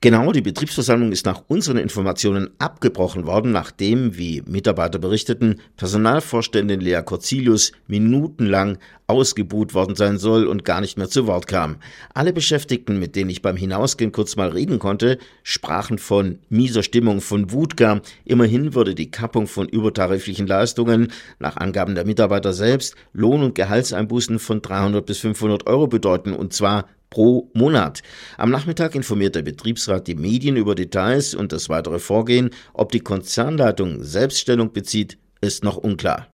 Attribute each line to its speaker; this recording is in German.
Speaker 1: Genau, die Betriebsversammlung ist nach unseren Informationen abgebrochen worden, nachdem, wie Mitarbeiter berichteten, Personalvorständin Lea Corzilius minutenlang ausgebuht worden sein soll und gar nicht mehr zu Wort kam. Alle Beschäftigten, mit denen ich beim Hinausgehen kurz mal reden konnte, sprachen von mieser Stimmung, von Wut gar. Immerhin würde die Kappung von übertariflichen Leistungen nach Angaben der Mitarbeiter selbst Lohn- und Gehaltseinbußen von 300 bis 500 Euro bedeuten, und zwar pro Monat. Am Nachmittag informiert der Betriebsrat die Medien über Details und das weitere Vorgehen. Ob die Konzernleitung selbst Stellung bezieht, ist noch unklar.